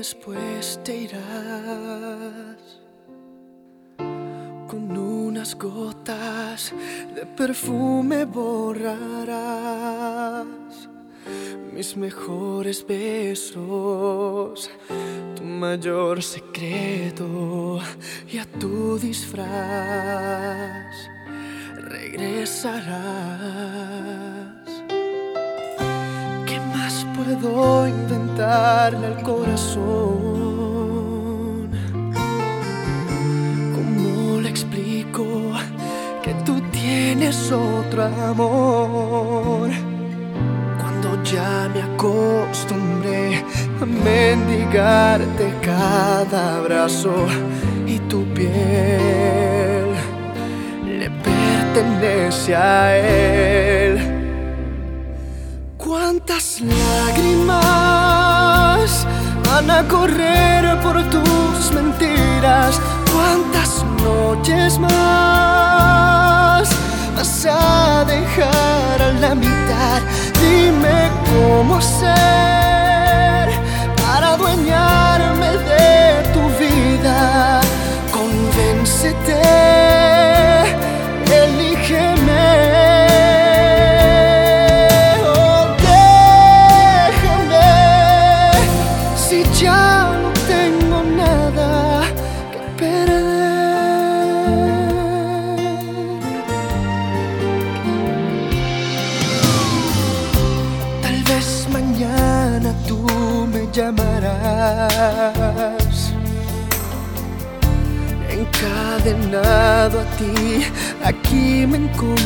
después te irás con unas gotas de perfume borrarás mis mejores besos, tu mayor secreto, y a tu disfraz regresarás. ¿Qué más puedo inventarle al corazón? ¿Cómo le explico que tú tienes otro amor? Cuando ya me acostumbré a mendigarte cada abrazo y tu piel le pertenece a él. ¿Cuántas lágrimas van a correr por tus mentiras? ¿Cuántas noches más vas a dejar a la mitad? Dime cómo hacer para adueñarme de tu vida. Convéncete, elígeme. Oh, déjame, si ya no tengo nada que perder. Tal vez mañana tú me llamarás, encadenado a ti, aquí me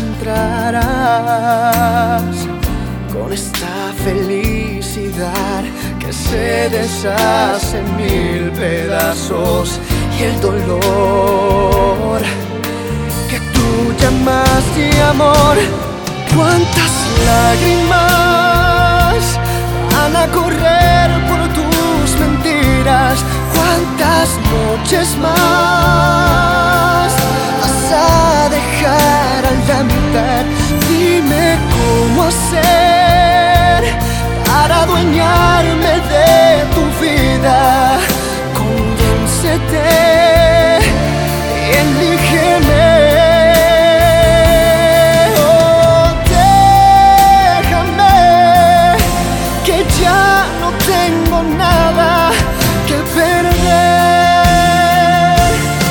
encontrarás, con esta felicidad que se deshace en mil pedazos, y el dolor que tú llamaste amor. ¿Cuántas lágrimas van a correr por tus mentiras? ¿Cuántas noches más vas a dejar a la mitad? Dime cómo hacer para adueñarme de tu vida. Convéncete, elígeme. Oh, déjame, que ya no tengo nada que perder.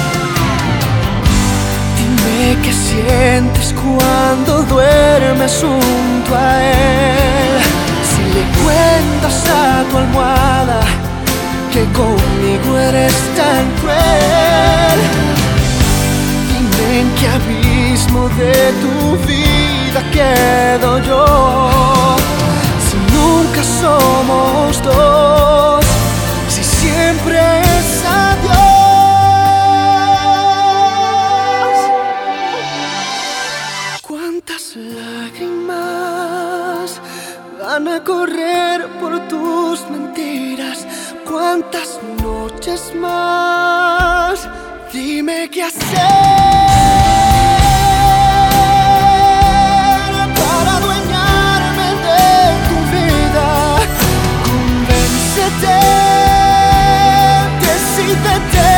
Dime qué sientes cuando duermes junto a él. Si le cuentas a tu almohada que conmigo eres tan cruel. Dime en qué abismo de tu vida quedo yo, si nunca somos dos, si siempre es adiós. ¿Cuántas lágrimas van a correr por tus mentiras? ¿Cuántas noches más? Dime qué hacer para adueñarme de tu vida. Convéncete, decídete,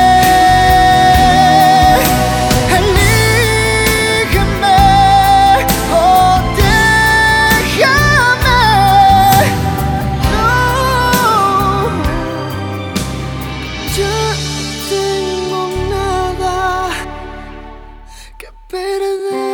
elígeme. Oh, déjame, no, ya tengo nada que perder.